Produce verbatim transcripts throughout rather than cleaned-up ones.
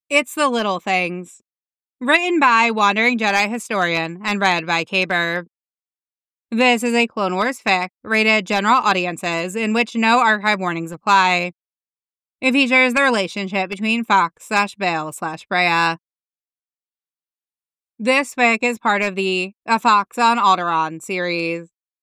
It's the Little Things. Written by Wandering Jedi Historian and read by Kay Burr. This is a Clone Wars fic rated general audiences in which no archive warnings apply. It features the relationship between Fox slash Bail slash Breha. This fic is part of the A Fox on Alderaan series.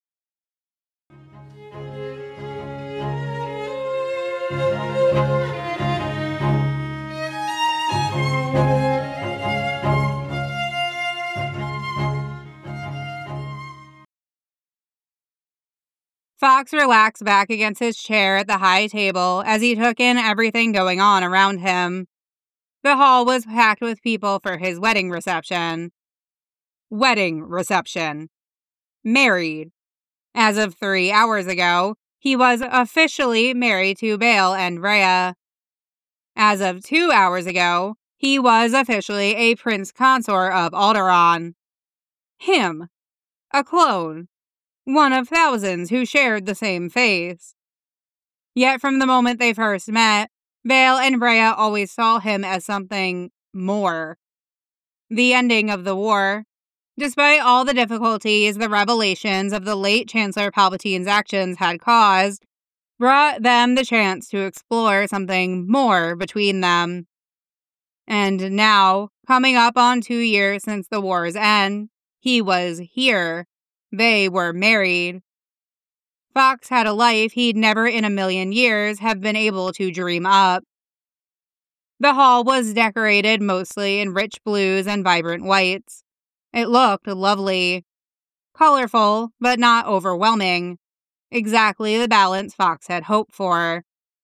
Fox relaxed back against his chair at the high table as he took in everything going on around him. The hall was packed with people for his wedding reception. Wedding reception. Married. As of three hours ago, he was officially married to Bail and Breha. As of two hours ago, he was officially a prince consort of Alderaan. Him. A clone. One of thousands who shared the same face. Yet from the moment they first met, Bail and Breha always saw him as something more. The ending of the war, despite all the difficulties the revelations of the late Chancellor Palpatine's actions had caused, brought them the chance to explore something more between them. And now, coming up on two years since the war's end, he was here. They were married. Fox had a life he'd never in a million years have been able to dream up. The hall was decorated mostly in rich blues and vibrant whites. It looked lovely. Colorful, but not overwhelming. Exactly the balance Fox had hoped for.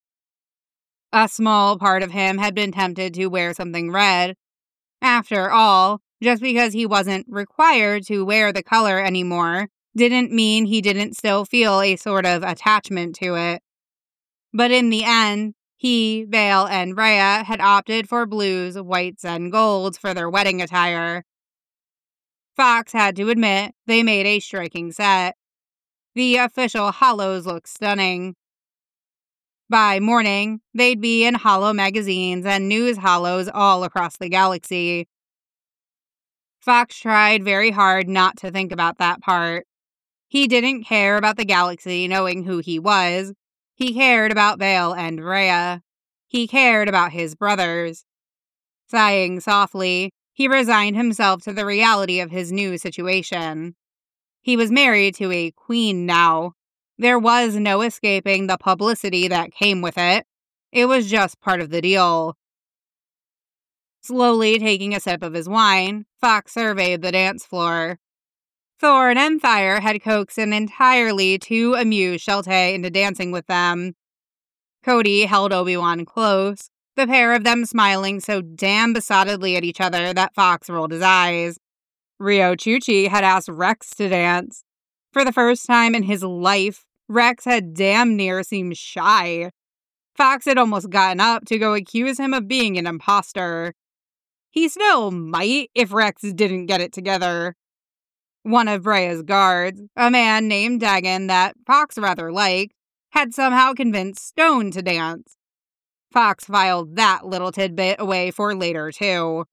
A small part of him had been tempted to wear something red. After all, just because he wasn't required to wear the color anymore didn't mean he didn't still feel a sort of attachment to it. But in the end, he, Bail, and Breha had opted for blues, whites, and golds for their wedding attire. Fox had to admit they made a striking set. The official hollows looked stunning. By morning, they'd be in hollow magazines and news hollows all across the galaxy. Fox tried very hard not to think about that part. He didn't care about the galaxy knowing who he was. He cared about Bail and Breha. He cared about his brothers. Sighing softly, he resigned himself to the reality of his new situation. He was married to a queen now. There was no escaping the publicity that came with it. It was just part of the deal. Slowly taking a sip of his wine, Fox surveyed the dance floor. Thorn and Fire had coaxed an entirely too amused Sheltae into dancing with them. Cody held Obi-Wan close, the pair of them smiling so damn besottedly at each other that Fox rolled his eyes. Rio Chuchi had asked Rex to dance. For the first time in his life, Rex had damn near seemed shy. Fox had almost gotten up to go accuse him of being an imposter. He still might if Rex didn't get it together. One of Breha's guards, a man named Dagan that Fox rather liked, had somehow convinced Stone to dance. Fox filed that little tidbit away for later, too.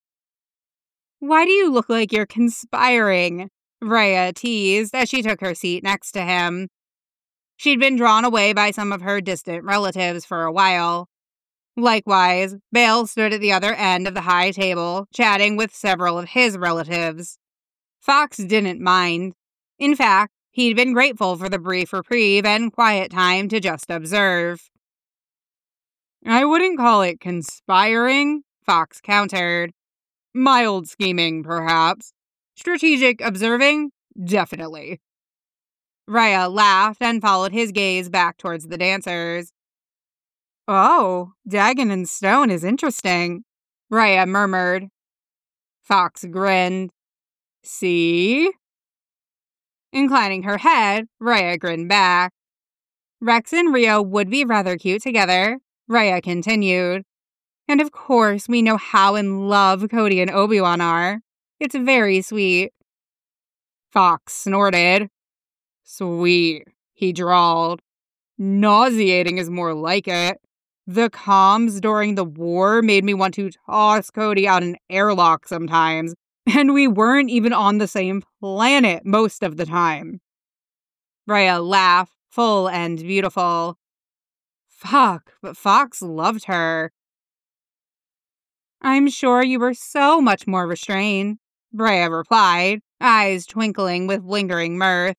"Why do you look like you're conspiring?" Breha teased as she took her seat next to him. She'd been drawn away by some of her distant relatives for a while. Likewise, Bail stood at the other end of the high table, chatting with several of his relatives. Fox didn't mind. In fact, he'd been grateful for the brief reprieve and quiet time to just observe. "I wouldn't call it conspiring," Fox countered. "Mild scheming, perhaps. Strategic observing? Definitely." Breha laughed and followed his gaze back towards the dancers. "Oh, Dagan and Stone is interesting," Breha murmured. Fox grinned. "See?" Inclining her head, Breha grinned back. "Rex and Rio would be rather cute together," Breha continued. "And of course we know how in love Cody and Obi-Wan are. It's very sweet." Fox snorted. "Sweet," he drawled. "Nauseating is more like it. The comms during the war made me want to toss Cody out an airlock sometimes, and we weren't even on the same planet most of the time. Rhea laughed, full and beautiful. Fuck, but Fox loved her. I'm sure you were so much more restrained, Rhea replied, eyes twinkling with lingering mirth.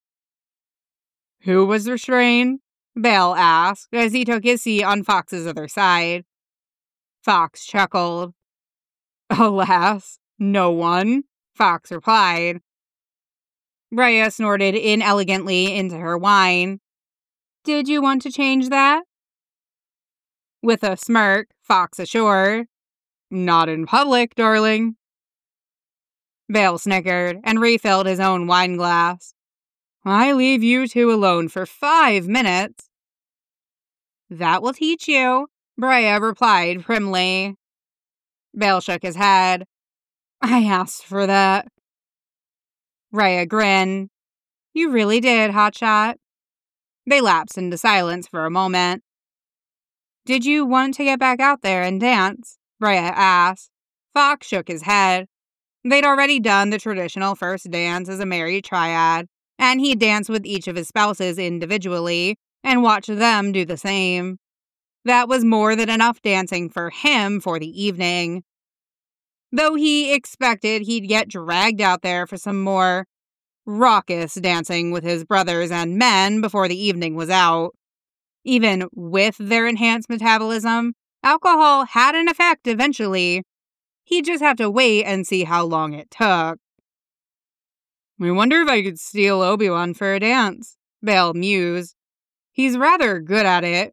Who was restrained? Bail asked as he took his seat on Fox's other side. Fox chuckled. Alas, no one, Fox replied. Rhea snorted inelegantly into her wine. Did you want to change that? With a smirk, Fox assured. Not in public, darling. Vale snickered and refilled his own wine glass. I leave you two alone for five minutes. That will teach you, Brea replied primly. Vale shook his head. I asked for that. Rhea grinned. You really did, Hotshot. They lapsed into silence for a moment. Did you want to get back out there and dance? Brea asked. Fox shook his head. They'd already done the traditional first dance as a married triad, and he'd danced with each of his spouses individually and watched them do the same. That was more than enough dancing for him for the evening. Though he expected he'd get dragged out there for some more raucous dancing with his brothers and men before the evening was out. Even with their enhanced metabolism, alcohol had an effect eventually. He'd just have to wait and see how long it took. I wonder if I could steal Obi-Wan for a dance, Bail mused. He's rather good at it.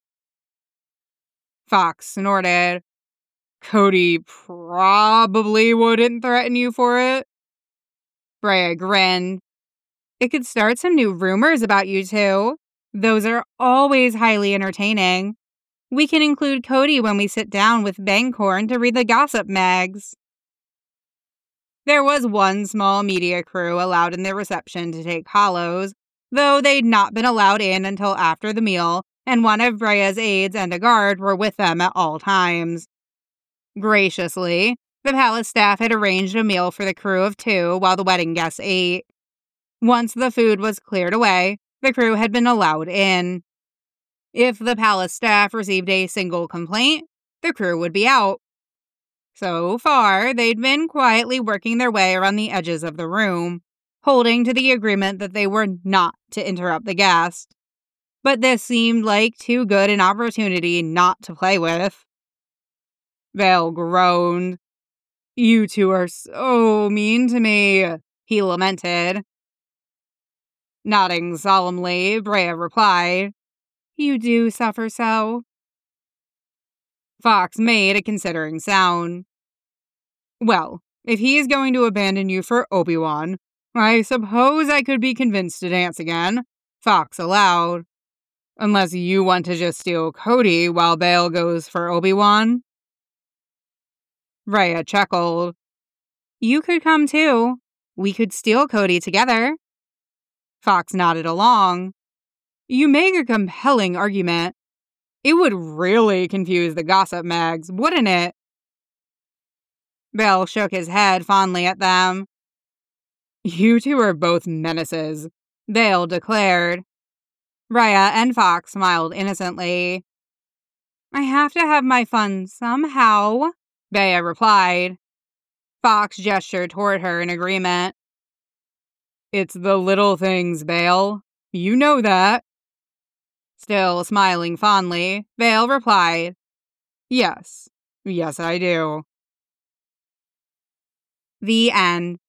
Fox snorted. Cody probably wouldn't threaten you for it. Brea grinned. It could start some new rumors about you two. Those are always highly entertaining. We can include Cody when we sit down with Bangcorn to read the gossip mags. There was one small media crew allowed in the reception to take hollows, though they'd not been allowed in until after the meal, and one of Brea's aides and a guard were with them at all times. Graciously, the palace staff had arranged a meal for the crew of two while the wedding guests ate. Once the food was cleared away, the crew had been allowed in. If the palace staff received a single complaint, the crew would be out. So far, they'd been quietly working their way around the edges of the room, holding to the agreement that they were not to interrupt the guest. But this seemed like too good an opportunity not to play with. Vale groaned. You two are so mean to me, he lamented. Nodding solemnly, Brea replied, You do suffer so. Fox made a considering sound. Well, if he is going to abandon you for Obi-Wan, I suppose I could be convinced to dance again, Fox allowed. Unless you want to just steal Cody while Bail goes for Obi-Wan. Rhea chuckled. You could come too. We could steal Cody together. Fox nodded along. You make a compelling argument. It would really confuse the gossip mags, wouldn't it? Bail shook his head fondly at them. You two are both menaces, Bail declared. Rhea and Fox smiled innocently. I have to have my fun somehow, Bea replied. Fox gestured toward her in agreement. It's the little things, Bail. You know that. Still smiling fondly, Bail replied, Yes, yes I do. The end.